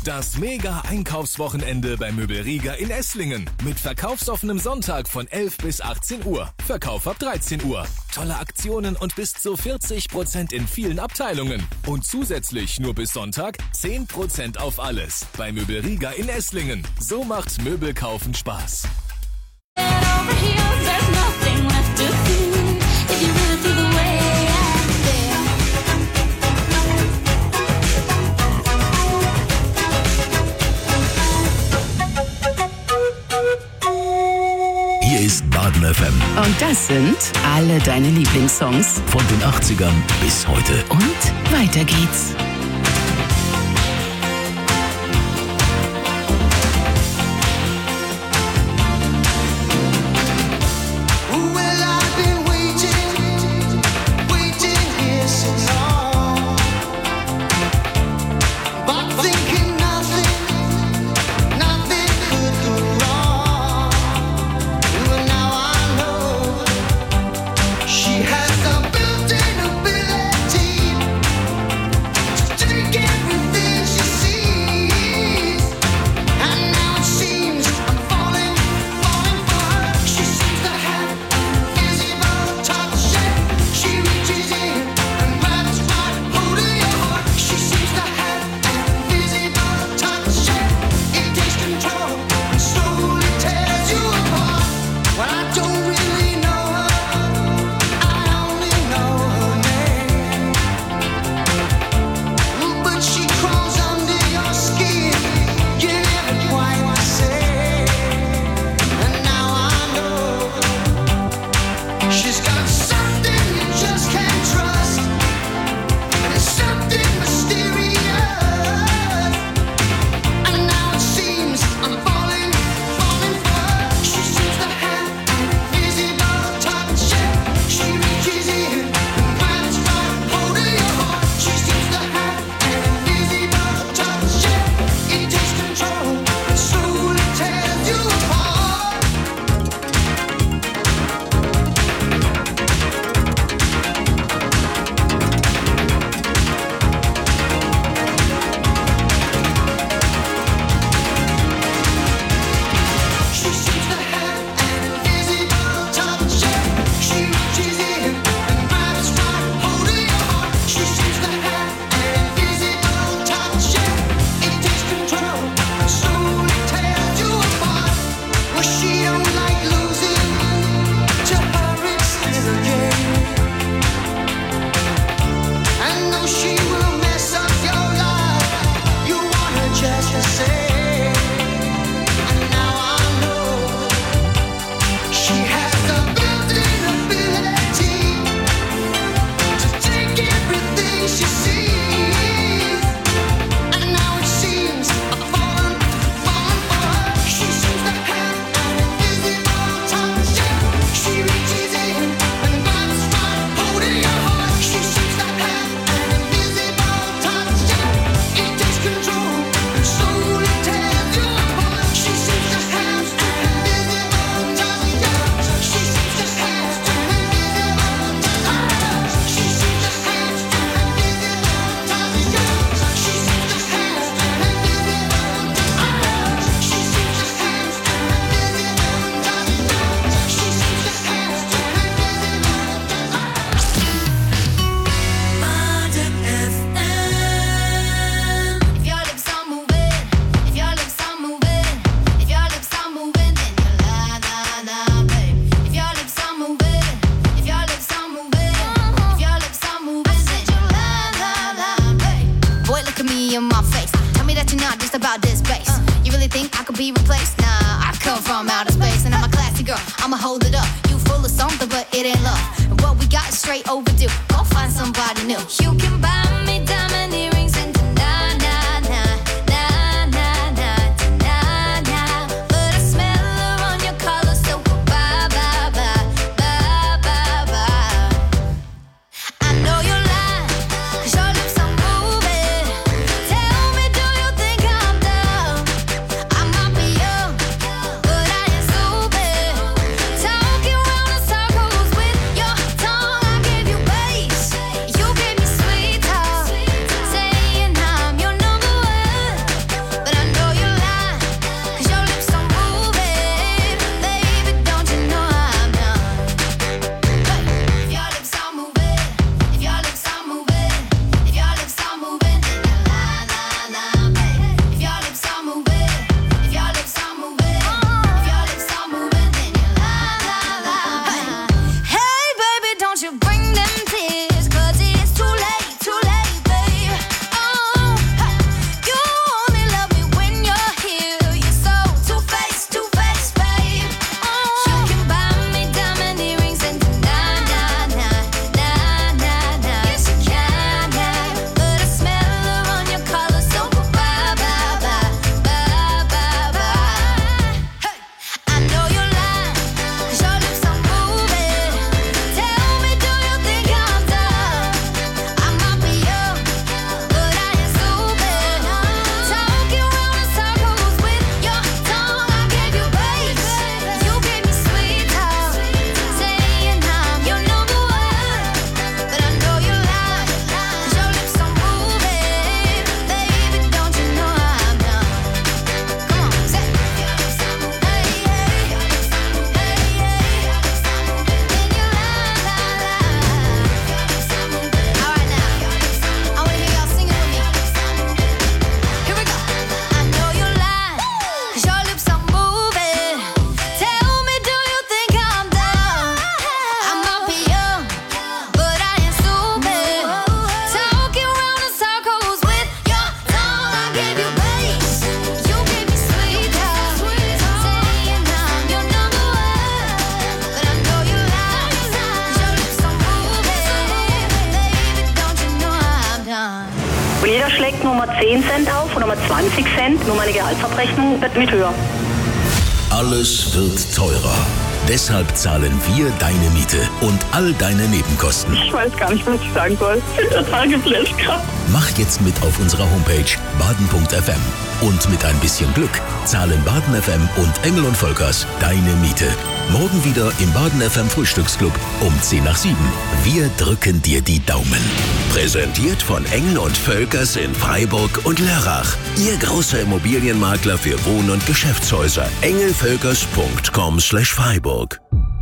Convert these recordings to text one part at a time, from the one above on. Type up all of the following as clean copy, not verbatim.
Das Mega-Einkaufswochenende bei Möbelriga in Esslingen. Mit verkaufsoffenem Sonntag von 11 bis 18 Uhr. Verkauf ab 13 Uhr. Tolle Aktionen und bis zu 40% in vielen Abteilungen. Und zusätzlich nur bis Sonntag 10% auf alles. Bei Möbelriga in Esslingen. So macht Möbelkaufen Spaß. Hier ist Baden FM. Und das sind alle deine Lieblingssongs. Von den 80ern bis heute. Und weiter geht's. With your tongue, I give you bass. You give me sweet talk. nochmal 10 Cent auf und nochmal 20 Cent. Nur meine Gehaltsabrechnung wird mit höher. Alles wird teurer. Deshalb zahlen wir deine Miete und all deine Nebenkosten. Ich weiß gar nicht, was ich sagen soll. Ich bin total geflasht gerade. Mach jetzt mit auf unserer Homepage baden.fm. Und mit ein bisschen Glück zahlen Baden FM und Engel und Völkers deine Miete. Morgen wieder im Baden FM Frühstücksclub um 6:10. Wir drücken dir die Daumen. Präsentiert von Engel und Völkers in Freiburg und Lörrach. Ihr großer Immobilienmakler für Wohn- und Geschäftshäuser. engelvölkers.com/Freiburg.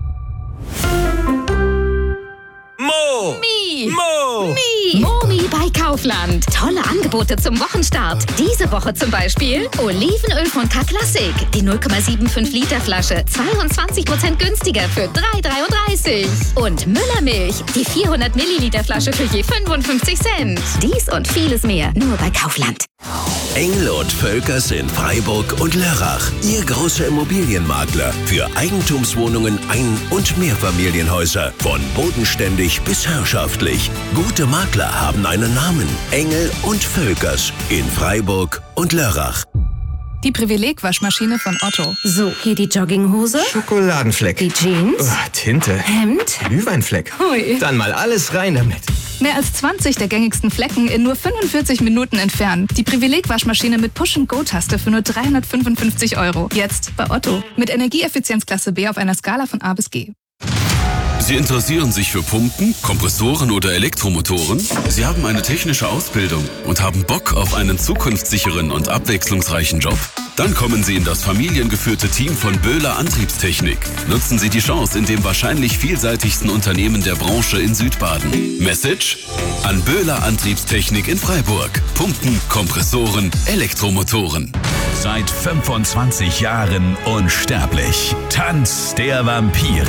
Mo! Mi! Mo! Mi! Momi bei Kaufland. Tolle Angebote zum Wochenstart. Diese Woche zum Beispiel Olivenöl von K-Classic. Die 0,75 Liter Flasche 22% günstiger für 3,33. Und Müllermilch. Die 400 Milliliter Flasche für je 55 Cent. Dies und vieles mehr nur bei Kaufland. Engel und Völkers in Freiburg und Lörrach. Ihr großer Immobilienmakler für Eigentumswohnungen, Ein- und Mehrfamilienhäuser. Von bodenständig bis herrschaftlich. Gute Makler haben einen Namen. Engel und Völkers in Freiburg und Lörrach. Die Privileg-Waschmaschine von Otto. So, hier die Jogginghose, Schokoladenfleck. die Jeans, Tinte. Hemd. Glühweinfleck. Hui. Dann mal alles rein damit. Mehr als 20 der gängigsten Flecken in nur 45 Minuten entfernen. Die Privileg-Waschmaschine mit Push-and-Go-Taste für nur 355 €. Jetzt bei Otto. Mit Energieeffizienzklasse B auf einer Skala von A bis G. Sie interessieren sich für Pumpen, Kompressoren oder Elektromotoren? Sie haben eine technische Ausbildung und haben Bock auf einen zukunftssicheren und abwechslungsreichen Job? Dann kommen Sie in das familiengeführte Team von Böhler Antriebstechnik. Nutzen Sie die Chance in dem wahrscheinlich vielseitigsten Unternehmen der Branche in Südbaden. Message? An Böhler Antriebstechnik in Freiburg. Pumpen, Kompressoren, Elektromotoren. Seit 25 Jahren unsterblich. Tanz der Vampire.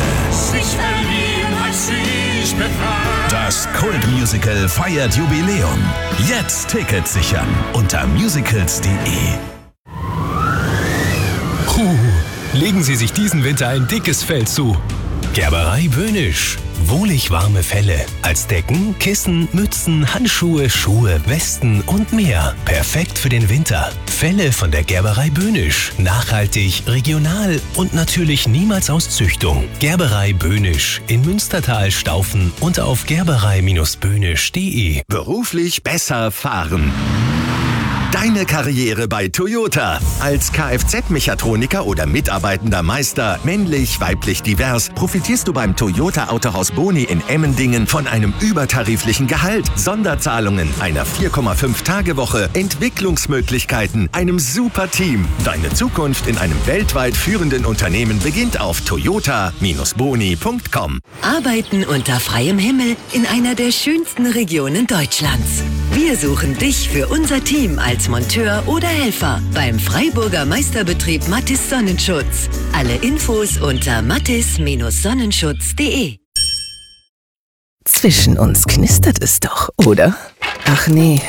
Das Kultmusical feiert Jubiläum. Jetzt Tickets sichern unter musicals.de. Legen Sie sich diesen Winter ein dickes Fell zu. Gerberei Böhnisch. Wohlig warme Felle. Als Decken, Kissen, Mützen, Handschuhe, Schuhe, Westen und mehr. Perfekt für den Winter. Felle von der Gerberei Böhnisch. Nachhaltig, regional und natürlich niemals aus Züchtung. Gerberei Böhnisch in Münstertal, Staufen und auf gerberei-böhnisch.de. Beruflich besser fahren. Deine Karriere bei Toyota. Als Kfz-Mechatroniker oder mitarbeitender Meister, männlich, weiblich, divers, profitierst du beim Toyota Autohaus Boni in Emmendingen von einem übertariflichen Gehalt, Sonderzahlungen, einer 4,5-Tage-Woche, Entwicklungsmöglichkeiten, einem super Team. Deine Zukunft in einem weltweit führenden Unternehmen beginnt auf toyota-boni.com. Arbeiten unter freiem Himmel in einer der schönsten Regionen Deutschlands. Wir suchen dich für unser Team als Monteur oder Helfer beim Freiburger Meisterbetrieb Mathis Sonnenschutz. Alle Infos unter mathis-sonnenschutz.de. Zwischen uns knistert es doch, oder? Ach nee,